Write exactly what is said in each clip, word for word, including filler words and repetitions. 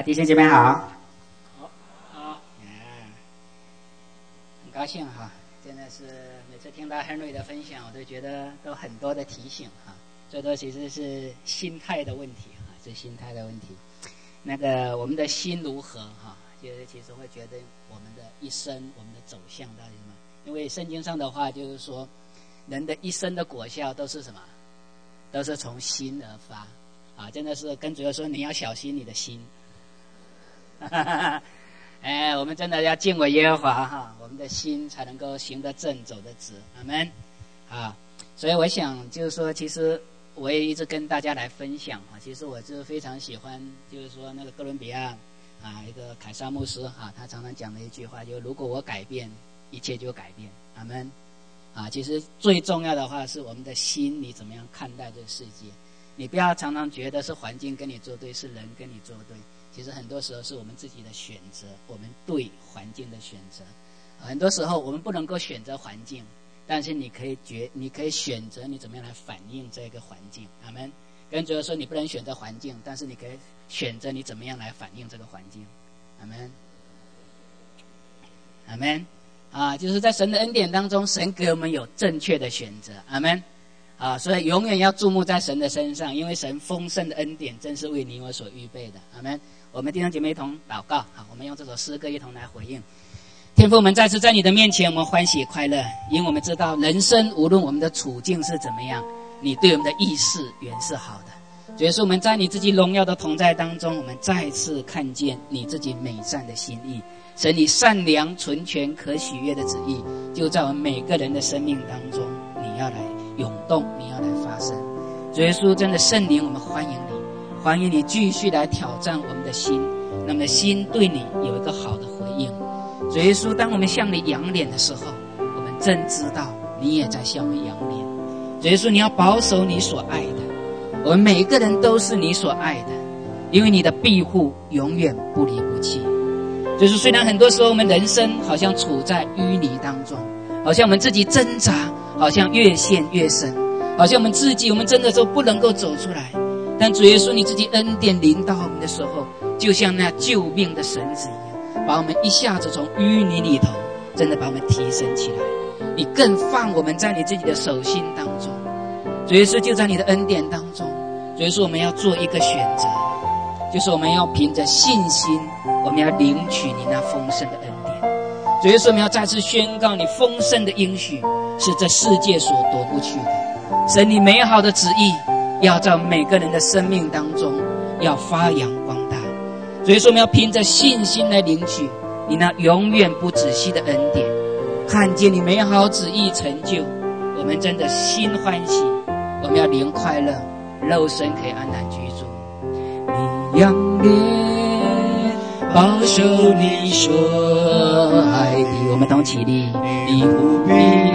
啊，弟兄姐妹好。 好，好， 嗯，很高兴哈，真的是每次听到 Henry 的分享，我都觉得都很多的提醒哈。最多其实是心态的问题哈，是心态的问题。那个我们的心如何哈，就是其实会觉得我们的一生，我们的走向到底是什么？因为圣经上的话就是说，人的一生的果效都是什么？都是从心而发啊！真的是跟主耶稣说，你要小心你的心。哎，我们真的要敬畏耶和华哈，我们的心才能够行得正，走得直。阿们啊！所以我想就是说，其实我也一直跟大家来分享啊。其实我是非常喜欢，就是说那个哥伦比亚啊，一个凯撒牧师哈，他常常讲的一句话，就是如果我改变，一切就改变。阿们啊！其实最重要的话是我们的心，你怎么样看待这个世界？你不要常常觉得是环境跟你作对，是人跟你作对。其实很多时候是我们自己的选择，我们对环境的选择。很多时候我们不能够选择环境，但是你可以决，你可以选择你怎么样来反映这个环境。阿们。跟主说你不能选择环境，但是你可以选择你怎么样来反映这个环境。阿们。阿们。啊，就是在神的恩典当中，神给我们有正确的选择。阿们。啊，所以永远要注目在神的身上，因为神丰盛的恩典正是为你我所预备的。阿们。我们弟兄姐妹一同祷告，好，我们用这首诗歌一同来回应。天父，我们再次在你的面前，我们欢喜快乐，因为我们知道人生无论我们的处境是怎么样，你对我们的意识原是好的。主耶稣，我们在你自己荣耀的同在当中，我们再次看见你自己美善的心意。神你善良纯全可喜悦的旨意，就在我们每个人的生命当中，你要来涌动，你要来发生。主耶稣，真的圣灵，我们欢迎你，欢迎你继续来挑战我们的心，让我们的心对你有一个好的回应。主耶稣，当我们向你仰脸的时候，我们真知道你也在向我们仰脸。主耶稣，你要保守你所爱的，我们每一个人都是你所爱的，因为你的庇护永远不离不弃。就是虽然很多时候我们人生好像处在淤泥当中，好像我们自己挣扎，好像越陷越深，好像我们自己我们真的都不能够走出来，但主耶稣你自己恩典临到我们的时候，就像那救命的绳子一样，把我们一下子从淤泥里头真的把我们提升起来。你更放我们在你自己的手心当中，主耶稣就在你的恩典当中。主耶稣，我们要做一个选择，就是我们要凭着信心，我们要领取你那丰盛的恩典。主耶稣，我们要再次宣告你丰盛的应许是这世界所夺不去的。神你美好的旨意要在每个人的生命当中要发扬光大。主耶稣，我们要凭着信心来领取你那永远不止息的恩典，看见你美好旨意成就，我们真的心欢喜，我们要灵快乐，肉身可以安然居住。你仰脸保守你所爱的，我们同起立。你无比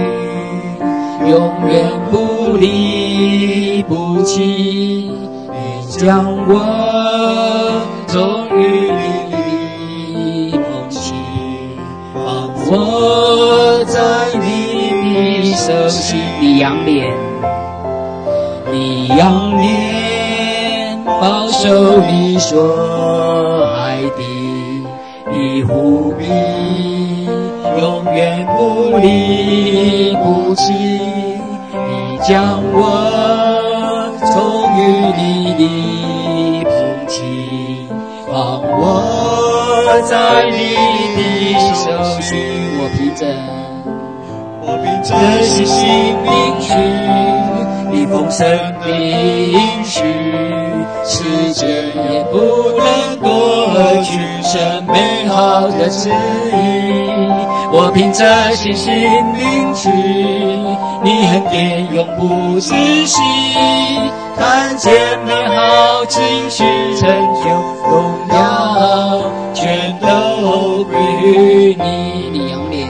永远不离不弃，你将我从淤泥里捧起，放我在你的手心。你仰脸，你仰脸保守你所爱的，你无比永远不离不弃，你将我从淤泥里捧起，放我在你的手心。我凭着我凭着信心领取你丰盛的应许，世界也不能夺去神美好的旨意。我凭着信心领取你恩典永不止息，看见美好继续成就，荣耀全都归于你。你仰脸，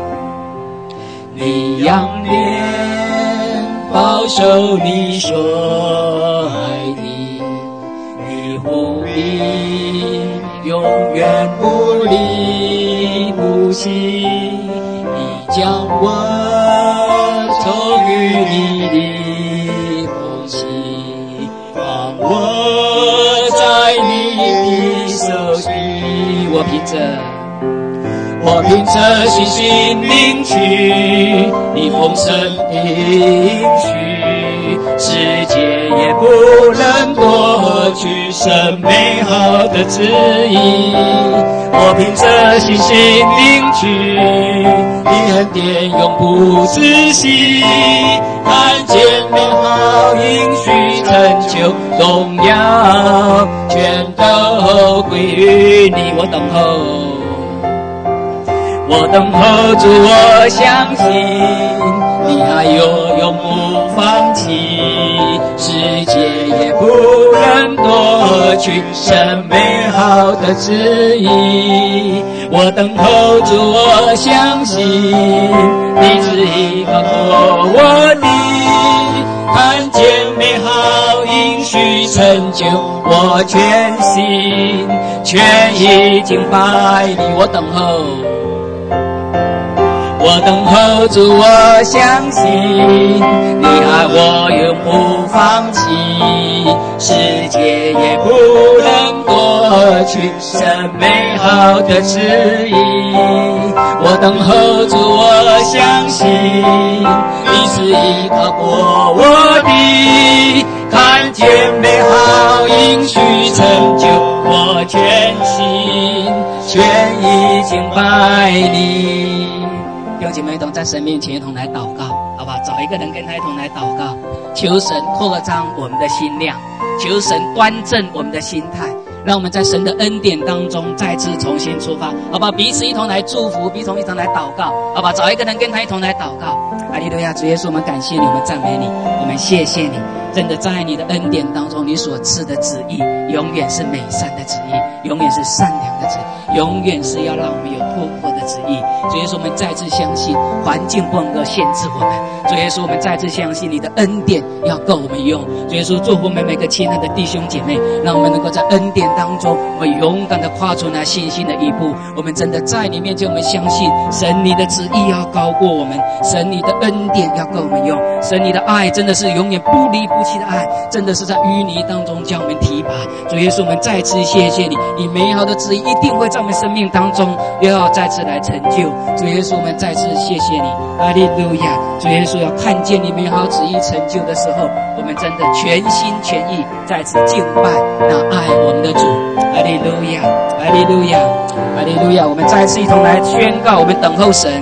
你仰脸保守你所爱的，你无比永远不离不弃，你将我从淤泥里捧起，放我在你的手着。我凭着信心领取你丰盛应许，世界也不能夺取神美好的旨意。我凭着信心领取你恩典永不止息，看见美好应许成就荣耀，全都归于你。我等候，我等候主，我相信你爱我永不放弃，世界也不能夺取神美好的旨意。我等候主，我相信你旨意高过我的，看见美好应许成就我全心全意敬拜你。我等候，我等候主，我相信你爱我永不放弃，世界也不能夺取神美好的旨意。我等候主，我相信你是依靠过我的，看见美好应许成就我全心全意敬拜你。弟兄姐妹，一同在神面前一同来祷告，好不好？找一个人跟他一同来祷告，求神扩张我们的心量，求神端正我们的心态，让我们在神的恩典当中再次重新出发，好不好？彼此一同来祝福，彼此一同来祷告，好不好？找一个人跟他一同来祷告。哈利路亚！主耶稣，我们感谢你，我们赞美你，我们谢谢你。真的在你的恩典当中，你所赐的旨意永远是美善的旨意，永远是善良的旨意，永远是要让我们有突破的旨意。主耶稣，我们再次相信环境不能够限制我们。主耶稣，我们再次相信你的恩典要够我们用。主耶稣，祝福我们每个亲爱的弟兄姐妹，让我们能够在恩典当中，我们勇敢的跨出那信心的一步。我们真的在你面前，我们相信神你的旨意要高过我们，神你的恩典要够我们用，神你的爱真的是永远不离不弃的爱，真的是在淤泥当中将我们提拔。主耶稣，我们再次谢谢你，你美好的旨意一定会在我们生命当中又要再次来成就。主耶稣，我们再次谢谢你，哈利路亚！主耶稣，要看见你美好旨意成就的时候，我们真的全心全意再次敬拜那爱我们的主。哈利路亚，哈利路亚，哈利路亚！我们再次一同来宣告，我们等候神。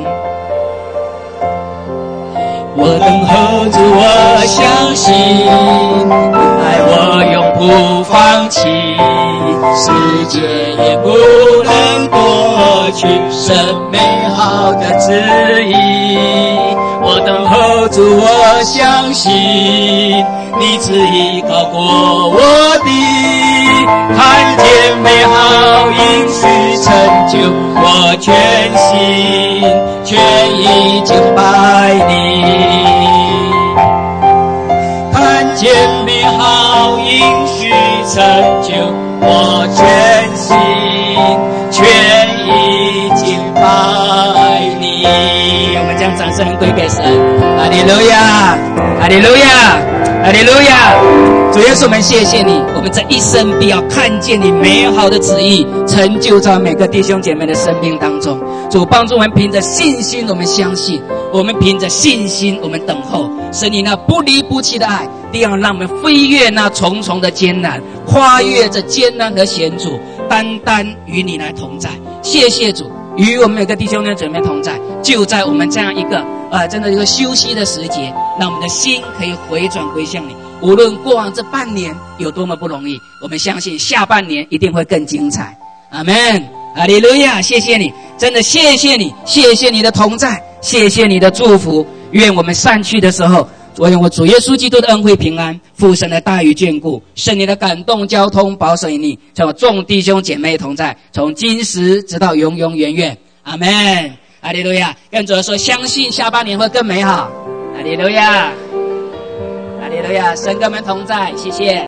我等候主，我相信你爱我永不放弃，世界也不能夺取神美好的旨意。我等候主，我相信你旨意高过我的，看见美好应许成就我全心全意敬拜你，看见美好应许成就我全心全意敬拜你。我们将掌声归给神，哈利路亚，哈利路亚，哈利路亚！主耶稣，我们谢谢你，我们这一生必要看见你美好的旨意成就在每个弟兄姐妹的生命当中。主帮助我们凭着信心，我们相信，我们凭着信心，我们等候神你那不离不弃的爱，必要让我们飞越那重重的艰难，跨越这艰难和险阻，单单与你来同在。谢谢主，与我们每个弟兄姐妹同在，就在我们这样一个呃，真的一个休息的时节，让我们的心可以回转归向你。无论过往这半年有多么不容易，我们相信下半年一定会更精彩。阿们，哈利路亚！谢谢你，真的谢谢你，谢谢你的同在，谢谢你的祝福。愿我们散去的时候，我用我主耶稣基督的恩惠平安，父神的大与眷顾，圣灵的感动交通保守你，像我众弟兄姐妹同在，从今时直到永永远远。阿们，哈利路亚！跟主说，相信下半年会更美好。哈利路亚，哈利路亚！神跟我们同在，谢谢。